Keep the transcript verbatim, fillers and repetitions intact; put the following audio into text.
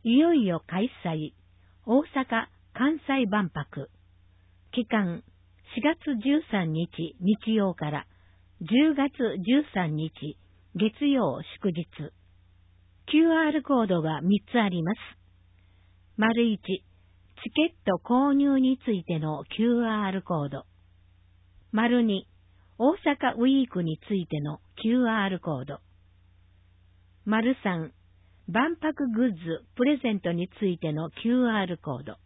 いよいよ開催、大阪・関西万博。期間、しがつじゅうさんにち日曜からじゅうがつじゅうさんにち月曜祝日。キューアール コードがみっつあります。丸いち、チケット購入についての キューアール コード。丸に、大阪ウィークについての キューアール コード。丸さん、万博グッズプレゼントについての キューアール コード。